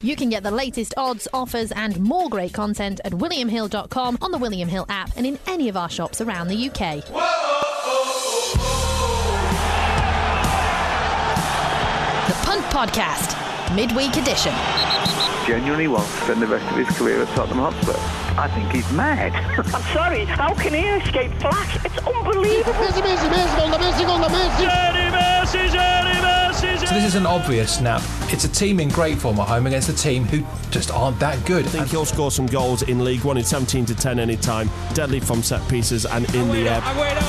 You can get the latest odds, offers and more great content at williamhill.com, on the William Hill app and in any of our shops around the UK. The Punt Podcast, midweek edition. Genuinely wants to spend the rest of his career at Tottenham Hotspur. I think he's mad. I'm sorry, how can he escape flash? It's unbelievable. So this is an obvious snap. It's a team in great form at home against a team who just aren't that good. I think he'll score some goals in League One in 17-10 anytime. Deadly from set pieces and in the air.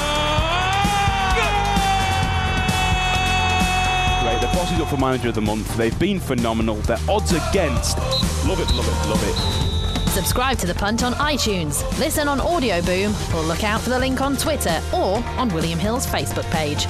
Right, they're bossing up for Manager of the Month. They've been phenomenal. Their odds against. Love it, love it, love it. Subscribe to The Punt on iTunes, listen on Audio Boom, or look out for the link on Twitter or on William Hill's Facebook page.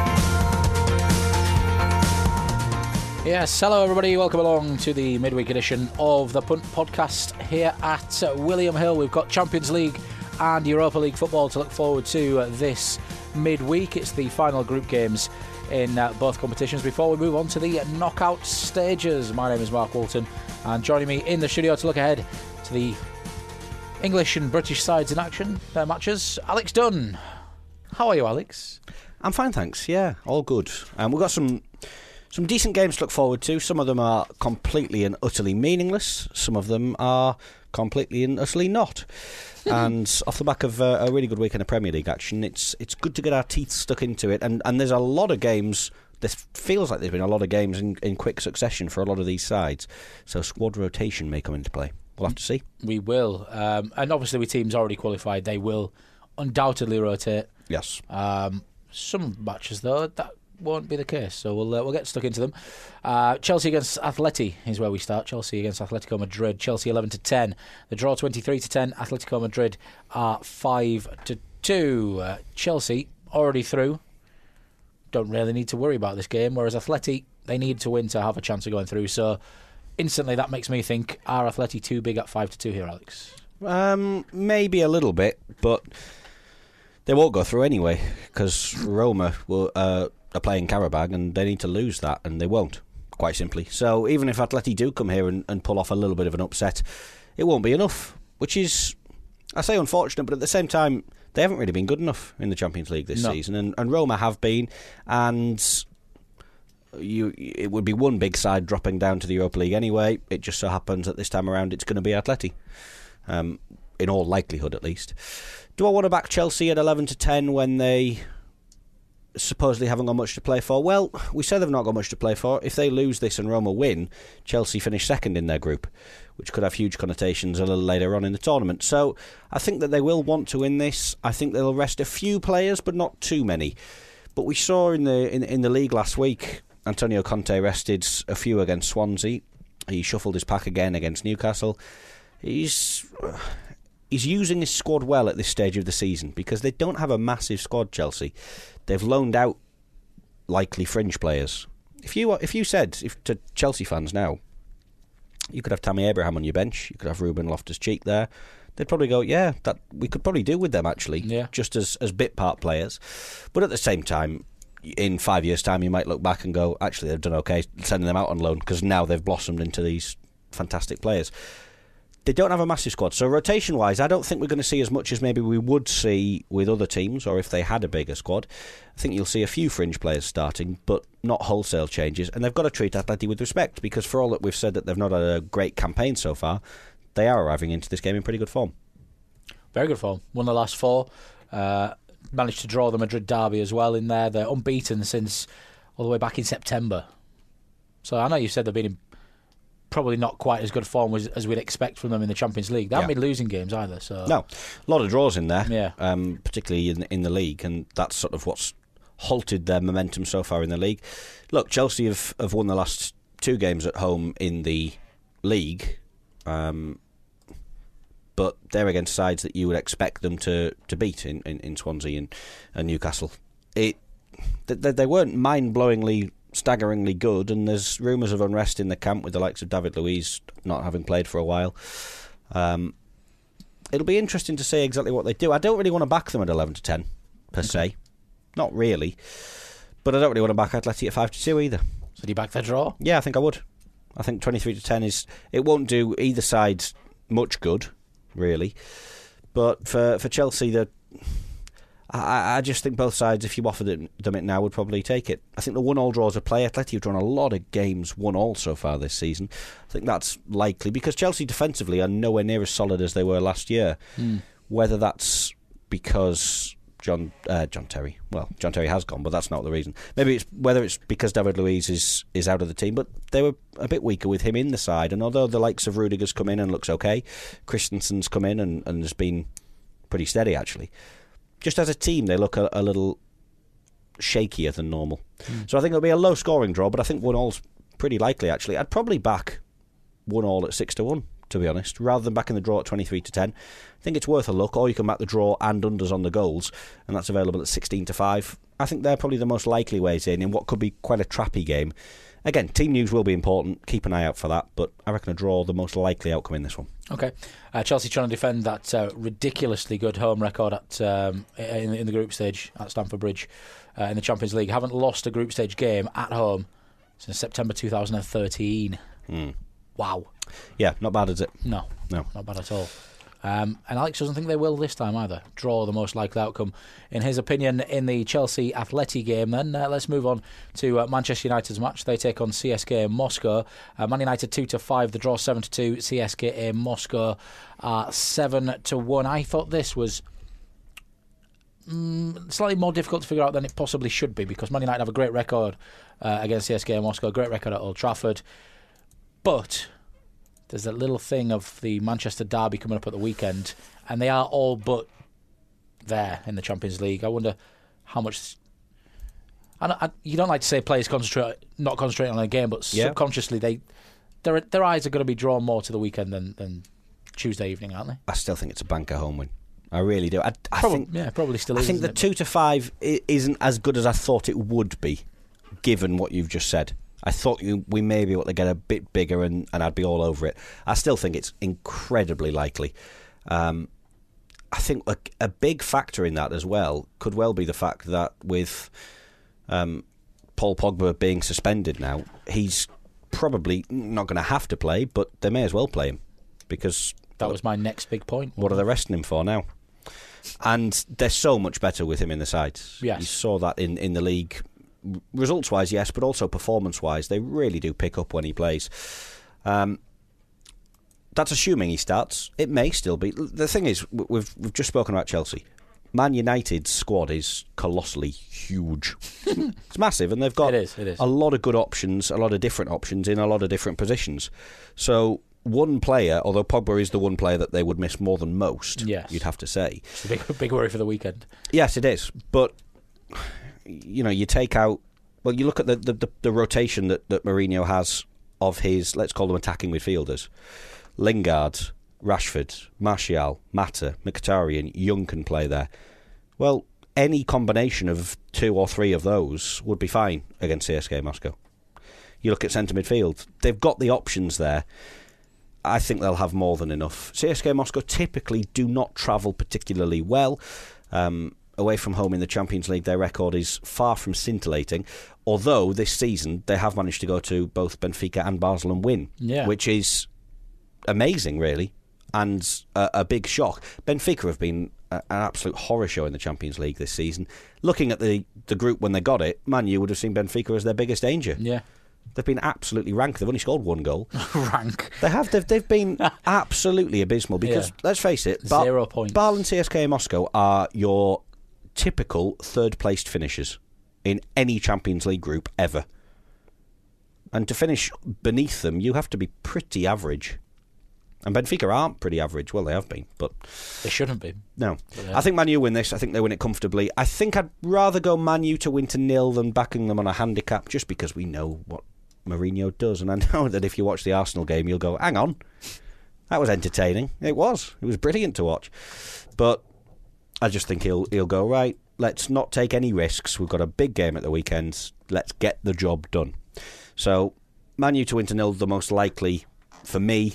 Yes, hello everybody, welcome along to the midweek edition of the Punt Podcast here at William Hill. We've got Champions League and Europa League football to look forward to this midweek. It's the final group games in both competitions before we move on to the knockout stages. My name is Mark Walton, and joining me in the studio to look ahead to the English and British sides in action, their matches, Alex Dunn. How are you, Alex? I'm fine, thanks. Yeah, all good. We've got some decent games to look forward to. Some of them are completely and utterly meaningless. Some of them are completely and utterly not. And off the back of a really good weekend of Premier League action, it's good to get our teeth stuck into it. And there's a lot of games. This feels like there's been a lot of games in quick succession for a lot of these sides. So squad rotation may come into play. We'll have to see. We will. And obviously with teams already qualified, they will undoubtedly rotate. Yes. Some matches, though, that won't be the case, so we'll get stuck into them. Chelsea against Atleti is where we start. Chelsea against Atletico Madrid. Chelsea 11-10. The draw 23-10. Atletico Madrid are 5-2. Chelsea already through. Don't really need to worry about this game, whereas Atleti, they need to win to have a chance of going through. So instantly that makes me think, are Atleti too big at 5-2 here, Alex? Maybe a little bit, but they won't go through anyway, because Roma are playing Karabag and they need to lose that, and they won't, quite simply. So even if Atleti do come here and pull off a little bit of an upset, it won't be enough, which is, I say unfortunate, but at the same time, they haven't really been good enough in the Champions League this season, and Roma have been, and it would be one big side dropping down to the Europa League anyway. It just so happens that this time around it's going to be Atleti, in all likelihood at least. Do I want to back Chelsea at 11-10 when they supposedly haven't got much to play for? Well, we say they've not got much to play for. If they lose this and Roma win, Chelsea finish second in their group, which could have huge connotations a little later on in the tournament. So I think that they will want to win this. I think they'll rest a few players, but not too many. But we saw in the league last week, Antonio Conte rested a few against Swansea. He shuffled his pack again against Newcastle. He's using his squad well at this stage of the season, because they don't have a massive squad, Chelsea. They've loaned out likely fringe players. If you said to Chelsea fans now, you could have Tammy Abraham on your bench, you could have Ruben Loftus-Cheek there, they'd probably go, yeah, that we could probably do with them actually, just as bit part players. But at the same time, in 5 years' time, you might look back and go, actually, they've done okay sending them out on loan, because now they've blossomed into these fantastic players. They don't have a massive squad, so rotation-wise, I don't think we're going to see as much as maybe we would see with other teams, or if they had a bigger squad. I think you'll see a few fringe players starting, but not wholesale changes, and they've got to treat Atleti with respect, because for all that we've said that they've not had a great campaign so far, they are arriving into this game in pretty good form. Very good form. Won the last four. Managed to draw the Madrid derby as well in there. They're unbeaten since all the way back in September. So I know you said they've been in probably not quite as good form as we'd expect from them in the Champions League. They haven't been losing games either. So no, a lot of draws in there, particularly in the league, and that's sort of what's halted their momentum so far in the league. Look, Chelsea have won the last two games at home in the league, but they're against sides that you would expect them to beat in Swansea and Newcastle. They weren't mind-blowingly, staggeringly good, and there's rumours of unrest in the camp with the likes of David Luiz not having played for a while. It'll be interesting to see exactly what they do. I don't really want to back them at 11-10 per se, not really, but I don't really want to back Atleti at 5-2 either. So do you back their draw? Yeah, I think I would. I think 23-10 it won't do either side much good, really. But for Chelsea, I just think both sides, if you offered them it now, would probably take it. I think the 1-1 draws a play. Atleti have drawn a lot of games 1-1 so far this season. I think that's likely because Chelsea defensively are nowhere near as solid as they were last year. Whether that's because John Terry has gone, but that's not the reason. Maybe whether it's because David Luiz is out of the team, but they were a bit weaker with him in the side. And although the likes of Rudiger's come in and looks okay, Christensen's come in and has been pretty steady actually. Just as a team, they look a little shakier than normal. So I think it'll be a low-scoring draw, but I think 1-1's pretty likely, actually. I'd probably back 1-1 at 6-1, to be honest, rather than backing the draw at 23-10. I think it's worth a look, or you can back the draw and unders on the goals, and that's available at 16-5. I think they're probably the most likely ways in what could be quite a trappy game. Again, team news will be important. Keep an eye out for that, but I reckon a draw the most likely outcome in this one. Okay. Chelsea trying to defend that ridiculously good home record in the group stage at Stamford Bridge in the Champions League. Haven't lost a group stage game at home since September 2013. Wow. Yeah, not bad, is it? No, not bad at all. And Alex doesn't think they will this time either. Draw the most likely outcome, in his opinion, in the Chelsea Atleti game. Then let's move on to Manchester United's match. They take on CSKA Moscow. Man United 2-5, the draw 7-2. CSKA Moscow 7-1. I thought this was slightly more difficult to figure out than it possibly should be, because Man United have a great record against CSKA Moscow, great record at Old Trafford. But there's that little thing of the Manchester derby coming up at the weekend, and they are all but there in the Champions League. I wonder how much. You don't like to say players not concentrating on a game, but subconsciously their eyes are going to be drawn more to the weekend than Tuesday evening, aren't they? I still think it's a banker home win. I really do. I think probably still is. I think the 2-5 isn't as good as I thought it would be, given what you've just said. I thought we may be able to get a bit bigger and I'd be all over it. I still think it's incredibly likely. I think a big factor in that as well could well be the fact that with Paul Pogba being suspended now, he's probably not going to have to play, but they may as well play him, because that was my next big point. What are they resting him for now? And they're so much better with him in the side. Yes. You saw that in the league. Results-wise, yes, but also performance-wise, they really do pick up when he plays. That's assuming he starts. It may still be. The thing is, we've just spoken about Chelsea. Man United's squad is colossally huge. It's massive, and they've got it is. a lot of good options, a lot of different options in a lot of different positions. So one player, although Pogba is the one player that they would miss more than most, you'd have to say. It's a big worry for the weekend. Yes, it is. But you take out. Well, you look at the rotation that Mourinho has of his, let's call them attacking midfielders. Lingard, Rashford, Martial, Mata, Mkhitaryan, Young can play there. Well, any combination of 2 or 3 of those would be fine against CSKA Moscow. You look at centre midfield, they've got the options there. I think they'll have more than enough. CSKA Moscow typically do not travel particularly well. Away from home in the Champions League, their record is far from scintillating, although this season they have managed to go to both Benfica and Basel and win, which is amazing, really, and a big shock. Benfica have been an absolute horror show in the Champions League this season. Looking at the group when they got it, Man U would have seen Benfica as their biggest danger. Yeah. They've been absolutely rank. They've only scored 1 goal. Rank. They have. They've been absolutely abysmal because, let's face it, 0 points. Basel and CSKA Moscow are your typical third-placed finishers in any Champions League group ever. And to finish beneath them, you have to be pretty average. And Benfica aren't pretty average. Well, they have been, but they shouldn't be. No. I think Man U win this. I think they win it comfortably. I think I'd rather go Man U to win to 0 than backing them on a handicap, just because we know what Mourinho does. And I know that if you watch the Arsenal game, you'll go, hang on, that was entertaining. It was brilliant to watch. But I just think he'll go, right, let's not take any risks. We've got a big game at the weekend. Let's get the job done. So, Man U to win to 0, the most likely for me.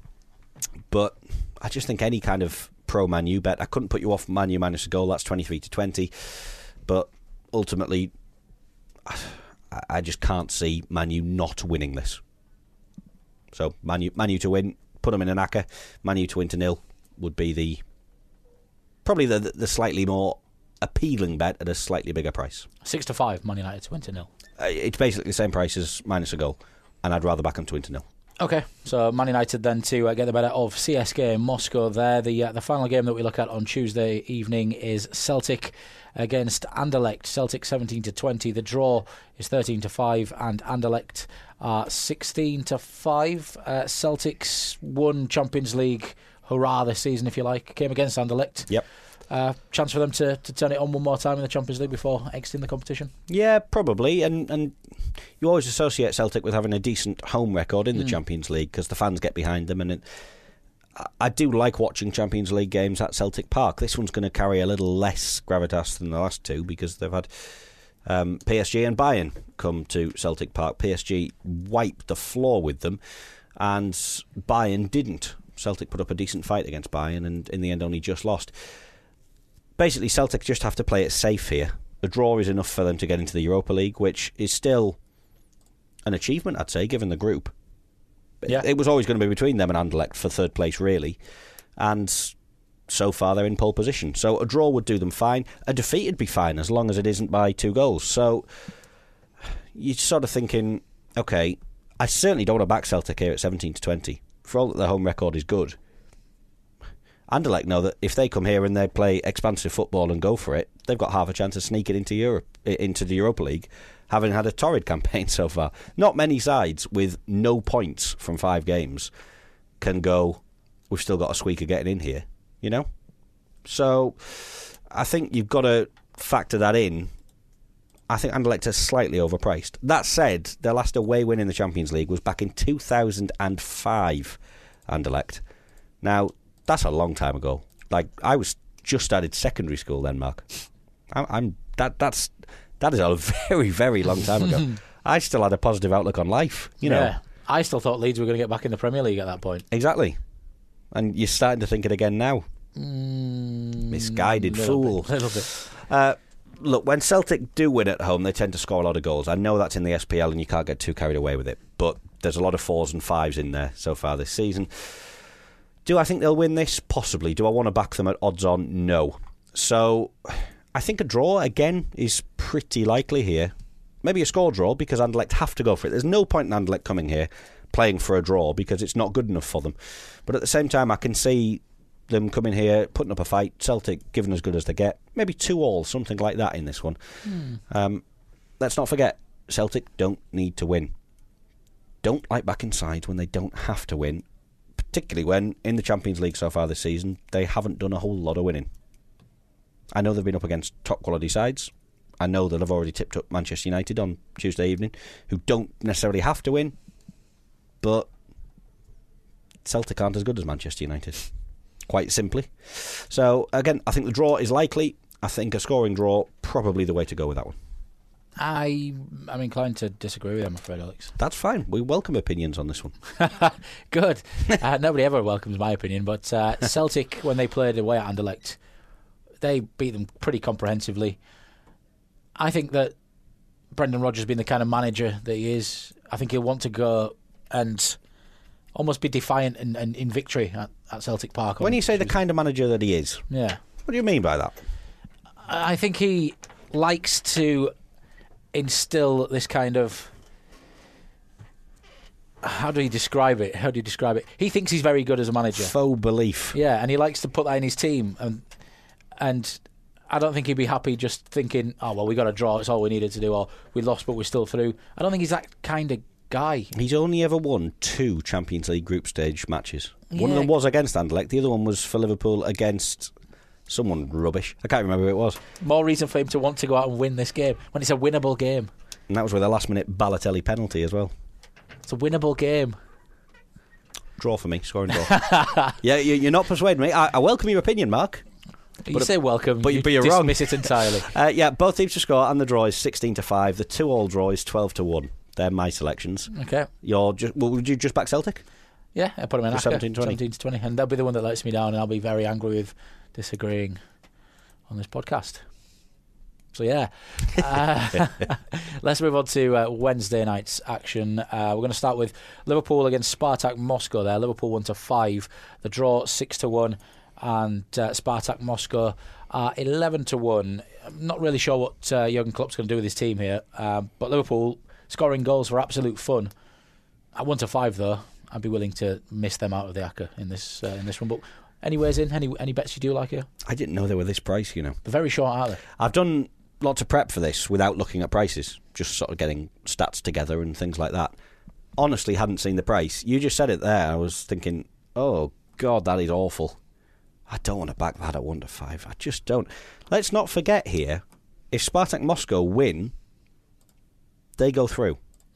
But I just think any kind of pro-Man U bet, I couldn't put you off Man U minus a goal. That's 23-20. But ultimately, I just can't see Man U not winning this. So Man U to win, put them in an acca. Man U to win to 0 would be probably the slightly more appealing bet at a slightly bigger price. 6-5, Man United to win to 0. It's basically the same price as minus a goal, and I'd rather back them to win to 0. Okay, so Man United then to get the better of CSKA Moscow there. The final game that we look at on Tuesday evening is Celtic against Anderlecht. Celtic 17-20. The draw is 13-5, and Anderlecht are 16-5. Celtic's won Champions League hurrah this season, if you like. Came against Anderlecht. Yep. Chance for them to turn it on one more time in the Champions League before exiting the competition? Yeah, probably. And you always associate Celtic with having a decent home record in the Champions League because the fans get behind them. And I do like watching Champions League games at Celtic Park. This one's going to carry a little less gravitas than the last two because they've had PSG and Bayern come to Celtic Park. PSG wiped the floor with them, and Bayern didn't. Celtic put up a decent fight against Bayern and in the end only just lost. Basically, Celtic just have to play it safe here. A draw is enough for them to get into the Europa League, which is still an achievement, I'd say, given the group. Yeah. It was always going to be between them and Anderlecht for third place, really. And so far, they're in pole position. So a draw would do them fine. A defeat would be fine, as long as it isn't by 2 goals. So you're sort of thinking, OK, I certainly don't want to back Celtic here at 17-20. For all that their home record is good, Anderlecht know that if they come here and they play expansive football and go for it, they've got half a chance of sneaking into the Europa League, having had a torrid campaign so far. Not many sides with no points from 5 games can go, we've still got a squeak of getting in here, you know? So I think you've got to factor that in. I think Anderlecht are slightly overpriced. That said, their last away win in the Champions League was back in 2005, Anderlecht. Now, that's a long time ago. Like, I was just started secondary school then, Mark. That is a very, very long time ago. I still had a positive outlook on life, you know. Yeah, I still thought Leeds were going to get back in the Premier League at that point. Exactly. And you're starting to think it again now. Misguided fool. A little bit. Look, when Celtic do win at home, they tend to score a lot of goals. I know that's in the SPL and you can't get too carried away with it, but there's a lot of 4s and 5s in there so far this season. Do I think they'll win this? Possibly. Do I want to back them at odds on? No. So I think a draw, again, is pretty likely here. Maybe a score draw because Anderlecht have to go for it. There's no point in Anderlecht coming here playing for a draw because it's not good enough for them. But at the same time, I can see them coming here, putting up a fight, Celtic giving as good as they get. Maybe 2-2, something like that in this one. Let's not forget, Celtic don't need to win. Don't like backing sides when they don't have to win, particularly when, in the Champions League so far this season, they haven't done a whole lot of winning. I know they've been up against top-quality sides. I know that I've already tipped up Manchester United on Tuesday evening, who don't necessarily have to win, but Celtic aren't as good as Manchester United, quite simply. So, again, I think the draw is likely. I think a scoring draw, probably the way to go with that one. I'm inclined to disagree with you, I'm afraid, Alex. That's fine. We welcome opinions on this one. Good. Nobody ever welcomes my opinion, but Celtic, when they played away at Anderlecht, they beat them pretty comprehensively. I think that Brendan Rodgers being the kind of manager that he is, I think he'll want to go and almost be defiant and in victory at Celtic Park. When you say the kind of manager that he is, yeah, what do you mean by that? I think he likes to instill this kind of... How do you describe it? He thinks he's very good as a manager. Faux belief. Yeah, and he likes to put that in his team. And I don't think he'd be happy just thinking, oh, well, we got a draw, it's all we needed to do, or we lost but we're still through. I don't think he's that kind of guy. He's only ever won 2 Champions League group stage matches. Yeah. One of them was against Anderlecht, the other one was for Liverpool against someone rubbish. I can't remember who it was. More reason for him to want to go out and win this game, when it's a winnable game. And that was with a last-minute Balotelli penalty as well. It's a winnable game. Draw for me, scoring draw. Yeah, you're not persuading me. I welcome your opinion, Mark. You say welcome, but you're wrong. Dismiss it entirely. Yeah, both teams to score, and the draw is 16-5. The 2-2 draw is 12-1. They're my selections. Okay. Would you just back Celtic? Yeah, I put them in 17-20, and that'll be the one that lets me down, and I'll be very angry with disagreeing on this podcast. So, yeah. Let's move on to Wednesday night's action. We're going to start with Liverpool against Spartak Moscow there. Liverpool 1-5. The draw 6-1. And Spartak Moscow are 11-1. I'm not really sure what Jurgen Klopp's going to do with his team here. But Liverpool scoring goals for absolute fun. At 1-5, though, I'd be willing to miss them out of the ACCA in this run. But anyways, any bets you do like here? I didn't know they were this price, you know. They're very short, aren't they? I've done lots of prep for this without looking at prices, just sort of getting stats together and things like that. Honestly, hadn't seen the price. You just said it there. I was thinking, oh, God, that is awful. I don't want to back that at 1-5. I just don't. Let's not forget here, if Spartak Moscow win, they go through.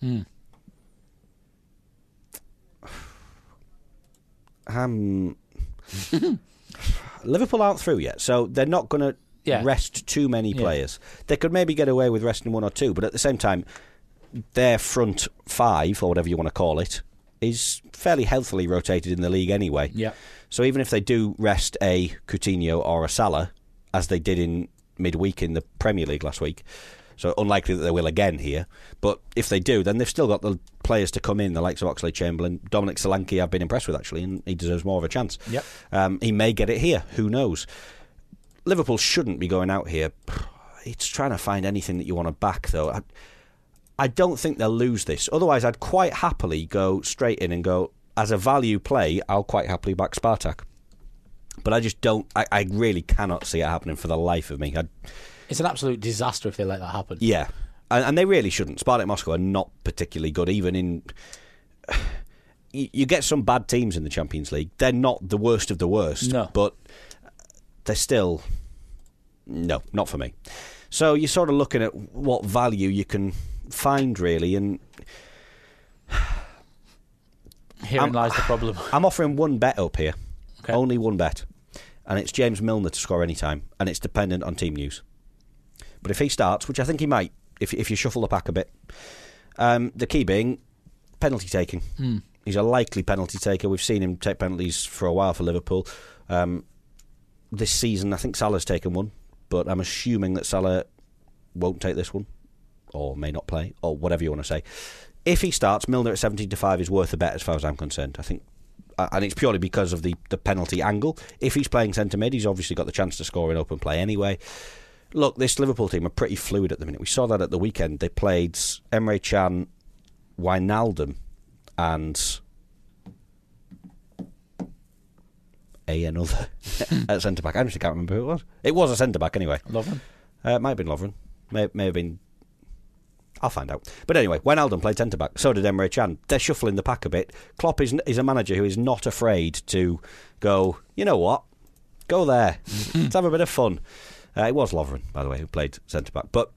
Liverpool aren't through yet, so they're not going to rest too many players. They could maybe get away with resting one or two, but at the same time, their front five, or whatever you want to call it, is fairly healthily rotated in the league anyway. Yeah. So even if they do rest a Coutinho or a Salah, as they did in midweek in the Premier League last week, so unlikely that they will again here, but if they do, then they've still got the players to come in, the likes of Oxlade-Chamberlain. Dominic Solanke I've been impressed with, actually, and he deserves more of a chance. Yep. He may get it here, who knows. Liverpool shouldn't be going out here. It's trying to find anything that you want to back, though. I don't think they'll lose this. Otherwise, I'd quite happily go straight in and go, as a value play, I'll quite happily back Spartak. But I just don't, I really cannot see it happening for the life of me. It's an absolute disaster if they let that happen. Yeah, and they really shouldn't. Spartak Moscow are not particularly good, even in... You get some bad teams in the Champions League. They're not the worst of the worst, but they're still... No, not for me. So you're sort of looking at what value you can find, really, and... Herein lies the problem. I'm offering one bet up here. Okay. Only one bet. And it's James Milner to score any time, and it's dependent on team news. But if he starts, which I think he might, if you shuffle the pack a bit, the key being penalty taking. He's a likely penalty taker. We've seen him take penalties for a while for Liverpool. This season, I think Salah's taken one, but I'm assuming that Salah won't take this one, or may not play, or whatever you want to say. If he starts, Milner at 17-5 is worth a bet as far as I'm concerned. I think, and it's purely because of the penalty angle. If he's playing centre mid, he's obviously got the chance to score in open play anyway. Look, this Liverpool team are pretty fluid at the minute. We saw that at the weekend. They played Emre Can, Wijnaldum, and another at centre back. I actually can't remember who it was. It was a centre back anyway. Lovren. It might have been Lovren. May have been. I'll find out. But anyway, Wijnaldum played centre back. So did Emre Can. They're shuffling the pack a bit. Klopp is a manager who is not afraid to go, you know what? Go there. Let's have a bit of fun. It was Lovren, by the way, who played centre back. But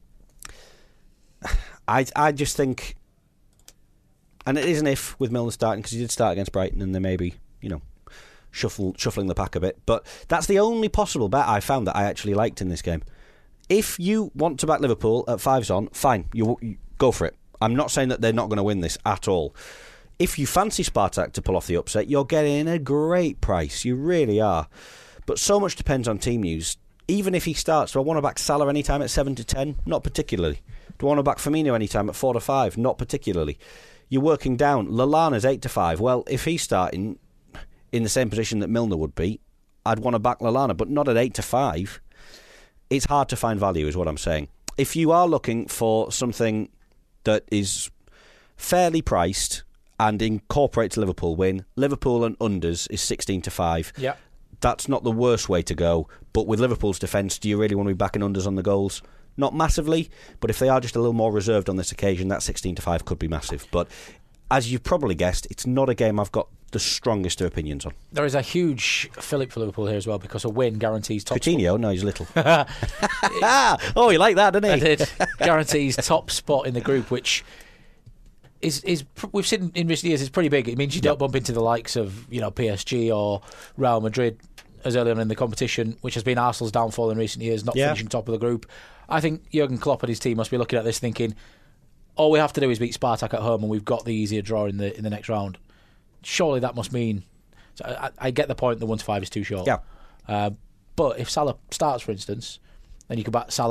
I just think, and it is an if with Milner starting, because he did start against Brighton, and they may be, shuffling the pack a bit. But that's the only possible bet I found that I actually liked in this game. If you want to back Liverpool at 5s on, fine, you go for it. I'm not saying that they're not going to win this at all. If you fancy Spartak to pull off the upset, you're getting a great price. You really are. But so much depends on team news. Even if he starts, do I want to back Salah anytime at 7-10? Not particularly. Do I want to back Firmino anytime at 4-5? Not particularly. You're working down. Lallana's 8-5. Well, if he's starting in the same position that Milner would be, I'd want to back Lallana, but not at 8-5. It's hard to find value, is what I'm saying. If you are looking for something that is fairly priced and incorporates Liverpool win, Liverpool and unders is 16-5. Yeah. That's not the worst way to go. But with Liverpool's defence, do you really want to be backing unders on the goals? Not massively, but if they are just a little more reserved on this occasion, that 16-5 could be massive. But as you've probably guessed, it's not a game I've got the strongest of opinions on. There is a huge fillip for Liverpool here as well, because a win guarantees top Coutinho? No, he's little. Oh, you like that, didn't he? I did. Guarantees top spot in the group, which is we've seen in recent years is pretty big. It means you don't bump into the likes of PSG or Real Madrid as early on in the competition, which has been Arsenal's downfall in recent years, not finishing top of the group. I think Jurgen Klopp and his team must be looking at this thinking, all we have to do is beat Spartak at home and we've got the easier draw in the next round. Surely that must mean... So I get the point, the 1-5 is too short. Yeah. But if Salah starts, for instance, then you could back Salah and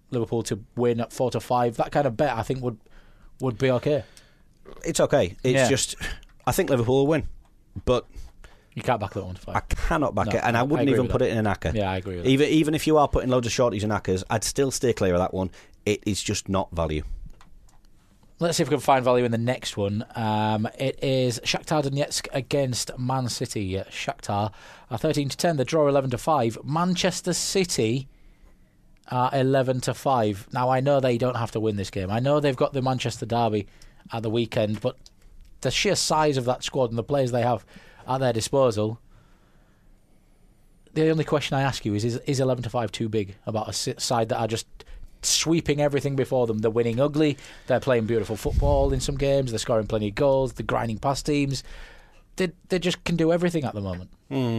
Liverpool to win at 4-5. That kind of bet, I think, would be okay. It's okay. It's just, I think Liverpool will win, but you can't back that 1-5. I cannot back it, and I wouldn't even put it in an acca. Yeah, I agree with that. Even if you are putting loads of shorties and accas, I'd still stay clear of that one. It is just not value. Let's see if we can find value in the next one. It is Shakhtar Donetsk against Man City. Shakhtar are 13-10. The draw 11-5. Manchester City are 11-5. Now, I know they don't have to win this game. I know they've got the Manchester derby at the weekend, but the sheer size of that squad and the players they have at their disposal, the only question I ask you is 11-5 too big about a side that are just sweeping everything before them? They're winning ugly, they're playing beautiful football in some games, they're scoring plenty of goals, they're grinding past teams. They just can do everything at the moment.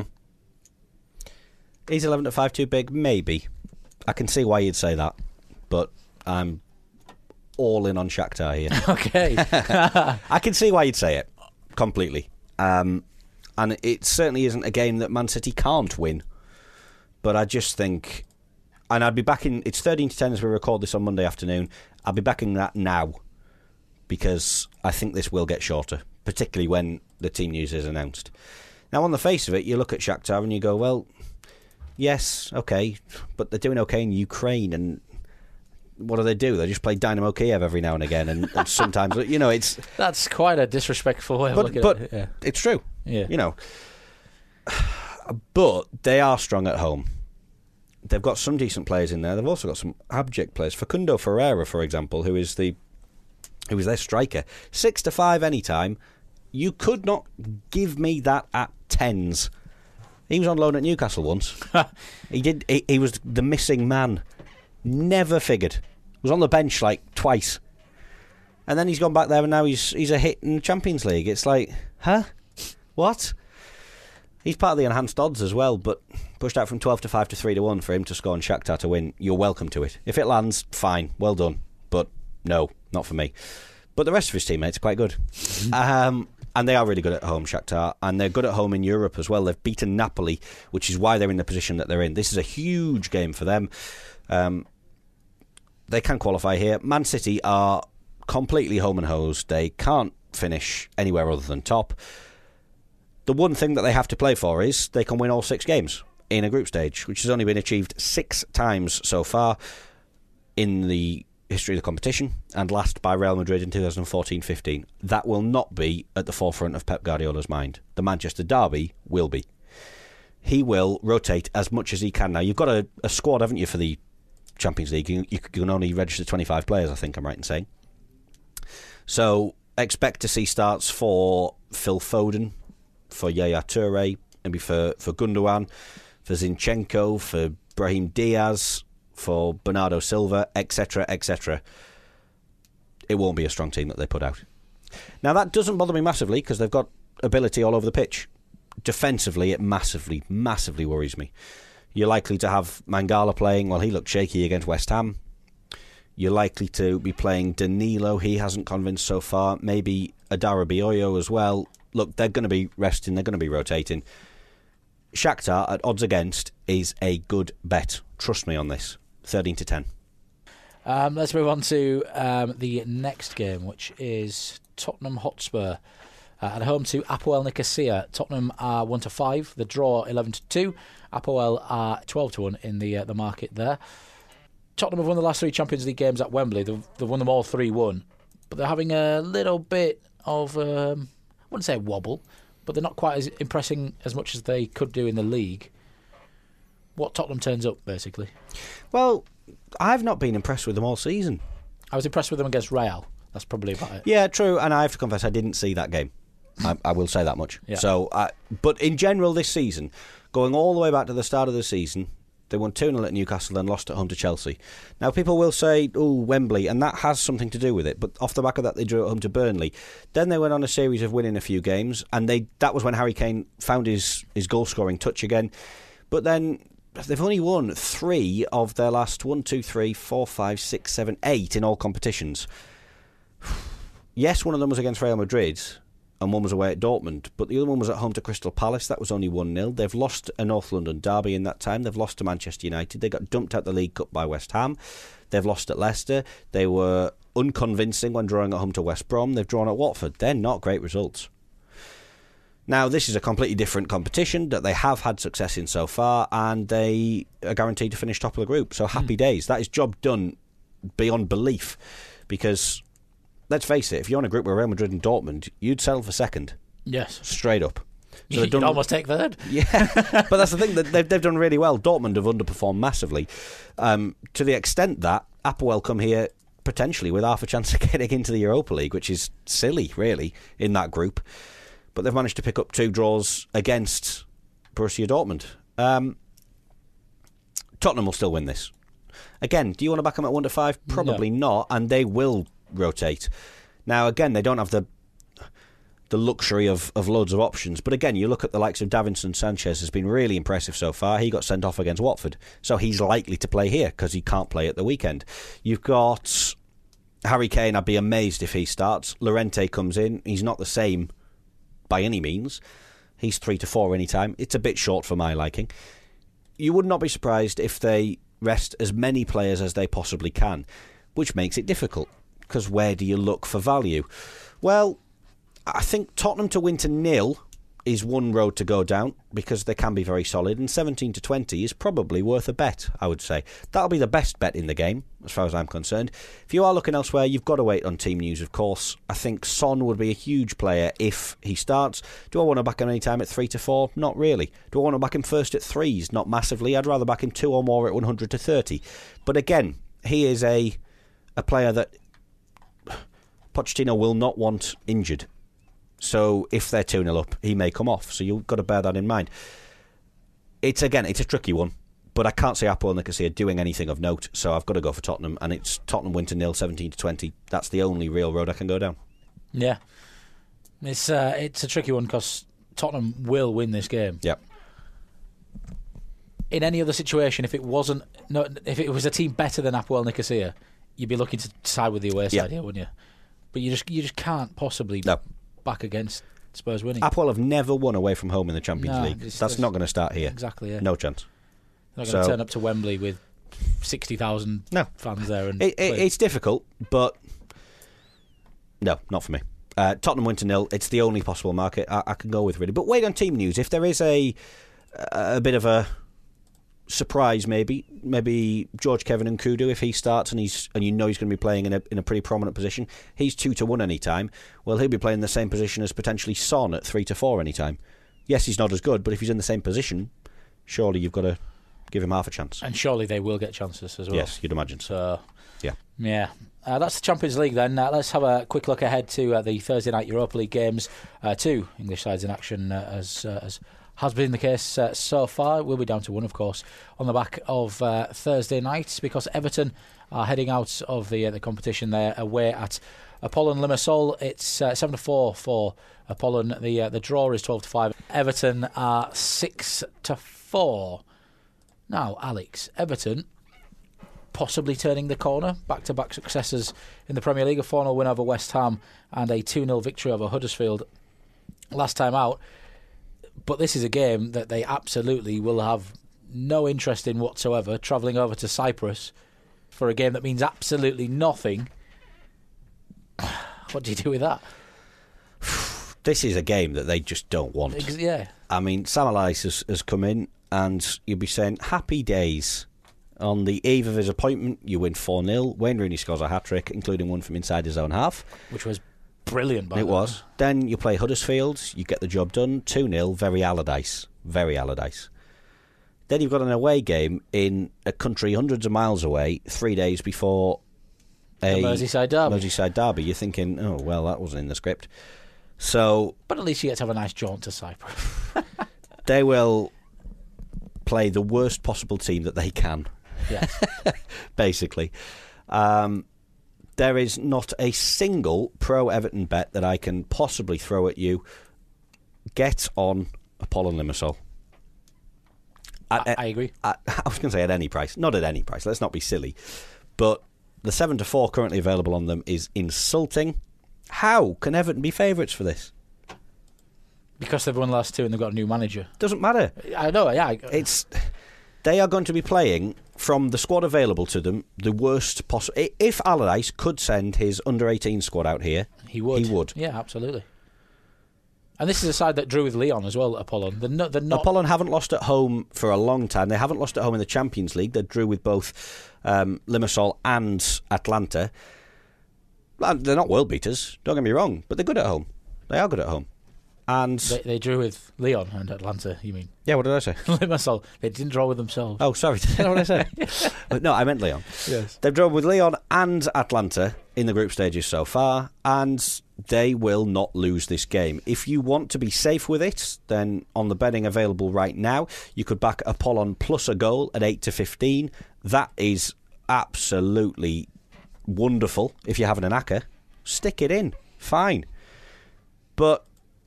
Is 11-5 too big? Maybe. I can see why you'd say that, but I'm all in on Shakhtar here. Okay. I can see why you'd say it completely. And it certainly isn't a game that Man City can't win. But I just think, and I'd be backing, it's 13-10 as we record this on Monday afternoon. I'll be backing that now because I think this will get shorter, particularly when the team news is announced. Now, on the face of it, you look at Shakhtar and you go, well, yes, okay, but they're doing okay in Ukraine, and what do? They just play Dynamo Kiev every now and again, and sometimes, it's... That's quite a disrespectful way of looking at it. Yeah. It's true. Yeah. But they are strong at home. They've got some decent players in there. They've also got some abject players. Facundo Ferreira, for example, who is their striker. 6-5 anytime. You could not give me that at tens. He was on loan at Newcastle once. He was the missing man. Never figured. Was on the bench like twice. And then he's gone back there and now he's a hit in the Champions League. It's like, huh? What? He's part of the enhanced odds as well, but pushed out from 12-5 to 3-1 for him to score and Shakhtar to win. You're welcome to it. If it lands, fine, well done. But no, not for me. But the rest of his teammates are quite good. And they are really good at home, Shakhtar, and they're good at home in Europe as well. They've beaten Napoli, which is why they're in the position that they're in. This is a huge game for them. They can qualify here. Man City are completely home and hosed. They can't finish anywhere other than top. The one thing that they have to play for is they can win all 6 games in a group stage, which has only been achieved 6 times so far in the history of the competition, and last by Real Madrid in 2014-15. That will not be at the forefront of Pep Guardiola's mind. The Manchester derby will be. He will rotate as much as he can. Now, you've got a squad, haven't you, for the Champions League? You can only register 25 players, I think I'm right in saying. So expect to see starts for Phil Foden, for Yaya Toure, maybe for Gundogan, for Zinchenko, for Brahim Diaz, for Bernardo Silva, etc., etc. It won't be a strong team that they put out. Now, that doesn't bother me massively because they've got ability all over the pitch. Defensively, it massively, massively worries me. You're likely to have Mangala playing. Well, he looked shaky against West Ham. You're likely to be playing Danilo. He hasn't convinced so far. Maybe Adara Bioyo as well. Look, they're going to be resting. They're going to be rotating. Shakhtar at odds against is a good bet. Trust me on this. 13-10. Let's move on to the next game, which is Tottenham Hotspur at home to Apoel Nicosia. Tottenham are 1-5. The draw 11-2. Apoel are 12-1 in the market there. Tottenham have won the last 3 Champions League games at Wembley. They've won them all 3-1, but they're having a little bit of I wouldn't say a wobble, but they're not quite as impressing as much as they could do in the league. What Tottenham turns up, basically? Well, I've not been impressed with them all season. I was impressed with them against Real. That's probably about it. Yeah, true, and I have to confess I didn't see that game. I will say that much. Yeah. So, but in general this season, going all the way back to the start of the season, they won 2-0 at Newcastle and lost at home to Chelsea. Now, people will say, oh, Wembley, and that has something to do with it, but off the back of that, they drew at home to Burnley. Then they went on a series of winning a few games, and that was when Harry Kane found his goal-scoring touch again. But then they've only won 3 of their last 1, 2, 3, 4, 5, 6, 7, 8 in all competitions. Yes, one of them was against Real Madrid, and one was away at Dortmund. But the other one was at home to Crystal Palace. That was only 1-0. They've lost a North London derby in that time. They've lost to Manchester United. They got dumped out the League Cup by West Ham. They've lost at Leicester. They were unconvincing when drawing at home to West Brom. They've drawn at Watford. They're not great results. Now, this is a completely different competition that they have had success in so far, and they are guaranteed to finish top of the group. So happy days. That is job done beyond belief. Because, let's face it, if you're in a group with Real Madrid and Dortmund, you'd settle for second. Yes. Straight up. So You'd almost take third. Yeah, but that's the thing, that they've done really well. Dortmund have underperformed massively, to the extent that Apoel come here potentially with half a chance of getting into the Europa League, which is silly, really, in that group. But they've managed to pick up 2 draws against Borussia Dortmund. Tottenham will still win this. Again, do you want to back them at 1-5? Probably not, and they will rotate. Now, again, they don't have the luxury of loads of options. But again, you look at the likes of Davinson Sanchez has been really impressive so far. He got sent off against Watford, so he's likely to play here because he can't play at the weekend. You've got Harry Kane. I'd be amazed if he starts. Llorente comes in. He's not the same by any means. He's 3 to 4 any time. It's a bit short for my liking. You would not be surprised if they rest as many players as they possibly can, which makes it difficult, because where do you look for value? Well, I think Tottenham to win to 0 is one road to go down, because they can be very solid, and 17 to 20 is probably worth a bet, I would say. That'll be the best bet in the game, as far as I'm concerned. If you are looking elsewhere, you've got to wait on team news, of course. I think Son would be a huge player if he starts. Do I want to back him any time at 3 to 4? Not really. Do I want to back him first at 3s? Not massively. I'd rather back him 2 or more at 100 to 30. But again, he is a player that Pochettino will not want injured. So if they're 2-0 up, he may come off. So you've got to bear that in mind. It's a tricky one, but I can't see Apoel Nicosia doing anything of note. So I've got to go for Tottenham, and it's Tottenham win to 0, 17 to 20. That's the only real road I can go down. Yeah, it's a tricky one because Tottenham will win this game. Yep. In any other situation, if it was a team better than Apoel Nicosia, you'd be looking to side with the away side here, wouldn't you? But you just can't possibly. No. Back against Spurs winning. Apoel have never won away from home in the Champions League. That's not going to start here. Exactly, yeah. No chance. They're not going to turn up to Wembley with 60,000 fans there. And it's difficult, but no, not for me. Tottenham win to 0. It's the only possible market I can go with, really. But wait on team news. If there is a bit of a surprise, maybe George Kevin Nkudu, if he starts and you know he's going to be playing in a pretty prominent position, he's 2 to 1 any time. Well, he'll be playing the same position as potentially Son at 3 to 4 any time. Yes, he's not as good, but if he's in the same position, surely you've got to give him half a chance. And surely they will get chances as well. Yes, you'd imagine. So yeah. That's the Champions League then. Let's have a quick look ahead to the Thursday night Europa League games. 2 English sides in action as has been the case so far. We'll be down to 1, of course, on the back of Thursday night, because Everton are heading out of the competition. They're away at Apollon Limassol. It's 7 to 4 for Apollon. The draw is 12 to 5. Everton are 6 to 4. Now, Alex, Everton possibly turning the corner. Back-to-back successes in the Premier League. A 4-0 win over West Ham and a 2-0 victory over Huddersfield last time out. But this is a game that they absolutely will have no interest in whatsoever, travelling over to Cyprus for a game that means absolutely nothing. What do you do with that? This is a game that they just don't want. Yeah. I mean, Sam Allardyce has come in, and you'll be saying, happy days. On the eve of his appointment, you win 4-0. Wayne Rooney scores a hat-trick, including one from inside his own half. Which was brilliant, by the way. It was. Then you play Huddersfield, you get the job done, 2-0, very Allardyce. Very Allardyce. Then you've got an away game in a country hundreds of miles away, 3 days before a Merseyside derby. You're thinking, oh, well, that wasn't in the script. So, but at least you get to have a nice jaunt to Cyprus. They will play the worst possible team that they can. Yes. Basically. There is not a single pro-Everton bet that I can possibly throw at you. Get on Apollon Limassol. I agree. I was going to say at any price. Not at any price. Let's not be silly. But the 7 to 4 currently available on them is insulting. How can Everton be favourites for this? Because they've won the last two and they've got a new manager. Doesn't matter. I know, yeah. They are going to be playing from the squad available to them the worst possible. If Allardyce could send his under-18 squad out here, he would. He would. Yeah, absolutely. And this is a side that drew with Lyon as well, Apollon. They're not... Apollon haven't lost at home for a long time. They haven't lost at home in the Champions League. They drew with both Limassol and Atlanta. They're not world beaters, don't get me wrong, but they're good at home. They are good at home. And they drew with Lyon and Atlanta, you mean? Yeah, what did I say? Limassol. They didn't draw with themselves. Oh, sorry. Did I know what I said? No, I meant Lyon. Yes. They've drawn with Lyon and Atlanta in the group stages so far, and they will not lose this game. If you want to be safe with it, then on the betting available right now, you could back Apollon plus a goal at 8-15. That is absolutely wonderful if you're having an acca. Stick it in. Fine. But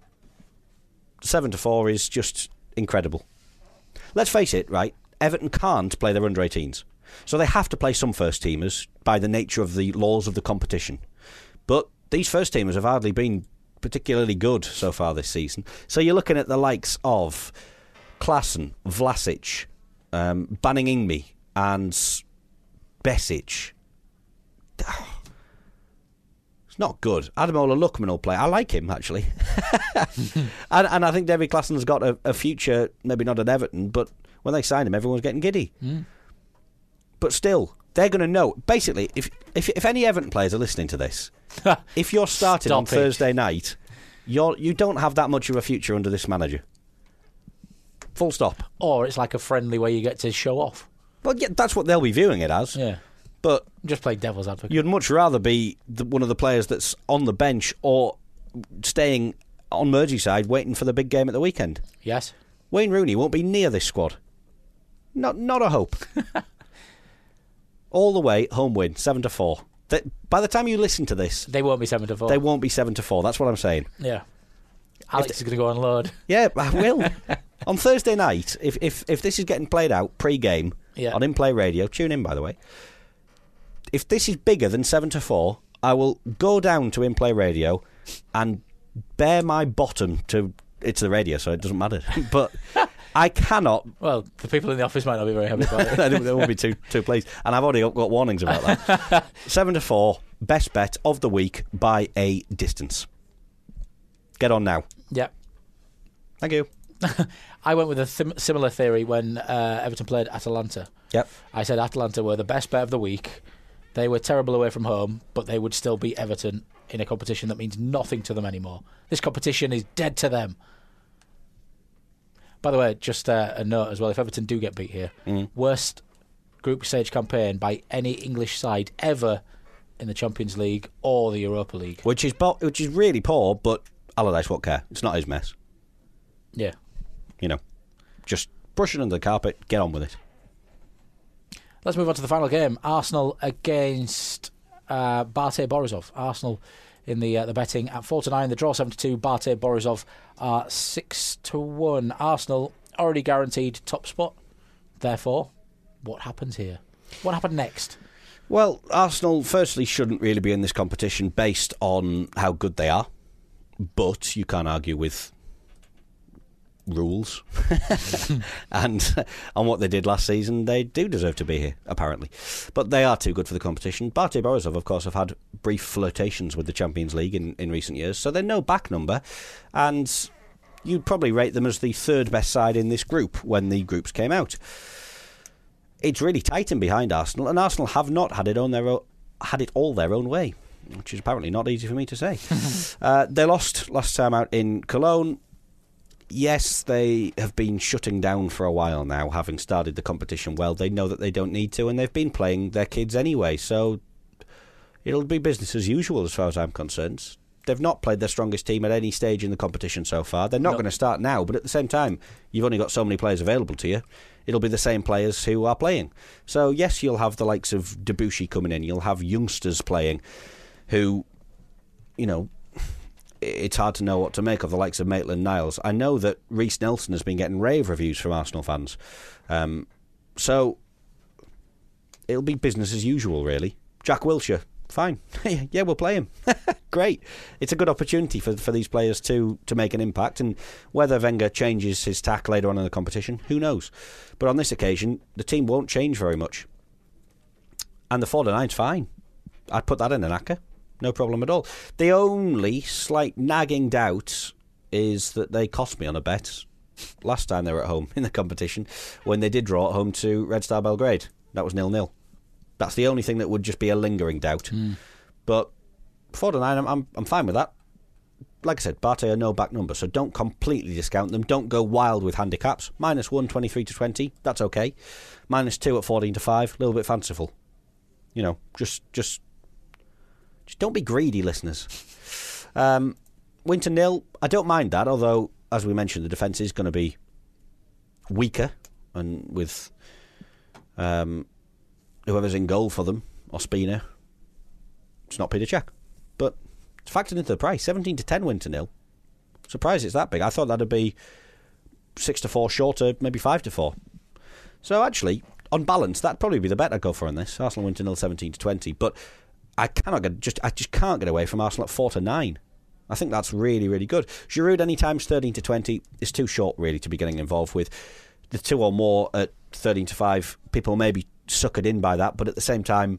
7-4 is just incredible. Let's face it, right? Everton can't play their under-18s. So they have to play some first-teamers by the nature of the laws of the competition. But these first-teamers have hardly been particularly good so far this season. So you're looking at the likes of Klaassen, Vlasic, Banning-Ingme and Besic. It's not good. Ademola Lookman will play. I like him, actually. and I think David Klaassen's got a future, maybe not at Everton, but when they signed him, everyone's getting giddy. Mm. But still, they're going to know. Basically, if any Everton players are listening to this, if you're starting on Thursday night, you don't have that much of a future under this manager. Full stop. Or it's like a friendly where you get to show off. Well, yeah, that's what they'll be viewing it as. Yeah. But just play devil's advocate. You'd much rather be one of the players that's on the bench or staying on Merseyside waiting for the big game at the weekend. Yes. Wayne Rooney won't be near this squad. Not a hope. All the way, home win, 7-4. By the time you listen to this, they won't be 7-4. They won't be 7-4. That's what I'm saying. Yeah. Alex is going to go on load. Yeah, I will. On Thursday night, if this is getting played out pre-game on In Play Radio, tune in, by the way. If this is bigger than 7-4, I will go down to In Play Radio and bare my bottom to... It's the radio, so it doesn't matter. But I cannot... Well, the people in the office might not be very happy about it. They won't be too pleased. And I've already got warnings about that. 7-4, best bet of the week by a distance. Get on now. Yep. Thank you. I went with a similar theory when Everton played Atalanta. Yep. I said Atalanta were the best bet of the week. They were terrible away from home, but they would still beat Everton in a competition that means nothing to them anymore. This competition is dead to them. By the way, just a note as well, if Everton do get beat here, worst group stage campaign by any English side ever in the Champions League or the Europa League. Which is really poor, but Allardyce won't care. It's not his mess. Yeah. You know, just brush it under the carpet, get on with it. Let's move on to the final game. Arsenal against Bate Borisov. Arsenal in the betting at 4-9. The draw 7-2. Bate Borisov are 6-1. Arsenal already guaranteed top spot. Therefore, what happens here? What happened next? Well, Arsenal firstly shouldn't really be in this competition based on how good they are. But you can't argue with rules and on what they did last season. They do deserve to be here, apparently, but they are too good for the competition. Bate Borisov, of course, have had brief flirtations with the Champions League in recent years, so they're no back number, and you'd probably rate them as the third best side in this group when the groups came out. It's really tight in behind Arsenal, and Arsenal have not had it all their own way, which is apparently not easy for me to say. They lost last time out in Cologne. Yes, they have been shutting down for a while now, having started the competition well. They know that they don't need to, and they've been playing their kids anyway, so it'll be business as usual as far as I'm concerned. They've not played their strongest team at any stage in the competition so far. They're not going to start now, but at the same time, you've only got so many players available to you. It'll be the same players who are playing. So, yes, you'll have the likes of Debuchy coming in. You'll have youngsters playing who, you know... It's hard to know what to make of the likes of Maitland-Niles. I know that Reece Nelson has been getting rave reviews from Arsenal fans. So it'll be business as usual, really. Jack Wilshere, fine. Yeah, we'll play him. Great. It's a good opportunity for these players to make an impact, and whether Wenger changes his tack later on in the competition, who knows? But on this occasion, the team won't change very much. And the 4-9's fine. I'd put that in an acca. No problem at all. The only slight nagging doubt is that they cost me on a bet last time they were at home in the competition, when they did draw at home to Red Star Belgrade. That was 0-0. That's the only thing that would just be a lingering doubt. But 4-9, I'm fine with that. Like I said, Barté are no back number, so don't completely discount them. Don't go wild with handicaps. -1, 23-20, that's okay. -2 at 14-5, a little bit fanciful. You know, just don't be greedy, listeners. Winter 0, I don't mind that, although, as we mentioned, the defence is going to be weaker, and with whoever's in goal for them, Ospina, it's not Peter Cech. But it's factored into the price. 17-10 Winter 0. Surprised it's that big. I thought that'd be 6-4 shorter, maybe 5-4. So actually, on balance, that'd probably be the bet I'd go for in this. Arsenal Winter 0, 17-20. But I just can't get away from Arsenal at 4-9. I think that's really, really good. Giroud anytime 13-20 is too short, really, to be getting involved with. The 2 or more at 13-5, people may be suckered in by that, but at the same time,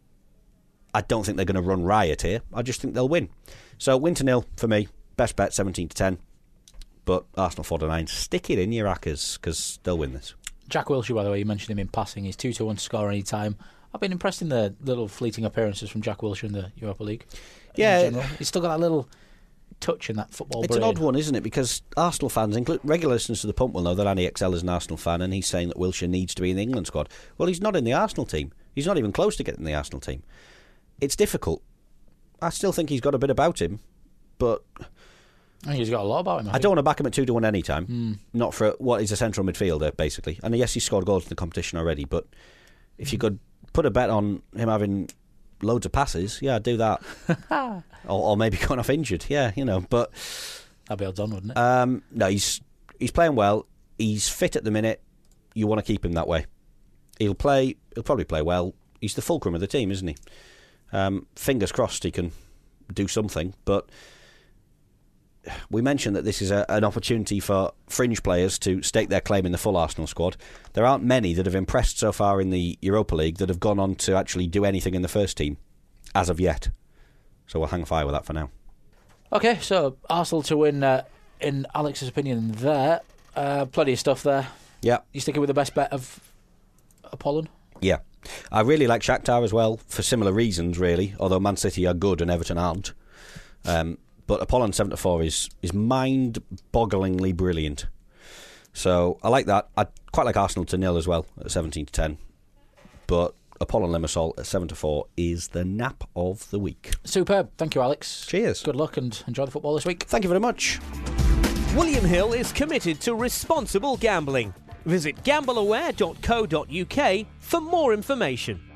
I don't think they're going to run riot here. I just think they'll win. So Winter 0 for me, best bet 17-10. But Arsenal 4-9, stick it in your accas, because they'll win this. Jack Wilshere, by the way, you mentioned him in passing. He's 2-1 to score any time. I've been impressed in the little fleeting appearances from Jack Wilshere in the Europa League. Yeah, he's still got that little touch in that football It's brain. an odd one, isn't it? Because Arsenal fans, regular listeners to the Pump will know that Annie XL is an Arsenal fan, and he's saying that Wilshere needs to be in the England squad. Well, he's not in the Arsenal team. He's not even close to getting in the Arsenal team. It's difficult. I still think he's got a bit about him, but I think he's got a lot about him. I don't want to back him at 2-1 any time. Not for what is a central midfielder, basically. And yes, he scored goals in the competition already, but if you could put a bet on him having loads of passes, yeah, I'd do that. or maybe going off injured, yeah, you know. But that'd be odds on, wouldn't it? No, he's playing well. He's fit at the minute. You want to keep him that way. He'll probably play well. He's the fulcrum of the team, isn't he? Fingers crossed he can do something. But we mentioned that this is an opportunity for fringe players to stake their claim in the full Arsenal squad. There aren't many that have impressed so far in the Europa League that have gone on to actually do anything in the first team, as of yet. So we'll hang fire with that for now. Okay, so Arsenal to win, in Alex's opinion there. Plenty of stuff there. Yeah. You sticking with the best bet of Apollon? Yeah. I really like Shakhtar as well, for similar reasons, really, although Man City are good and Everton aren't. But Apollon 7-4 is mind-bogglingly brilliant. So I like that. I'd quite like Arsenal to nil as well at 17-10. But Apollon Limassol at 7-4 is the nap of the week. Superb. Thank you, Alex. Cheers. Good luck and enjoy the football this week. Thank you very much. William Hill is committed to responsible gambling. Visit gambleaware.co.uk for more information.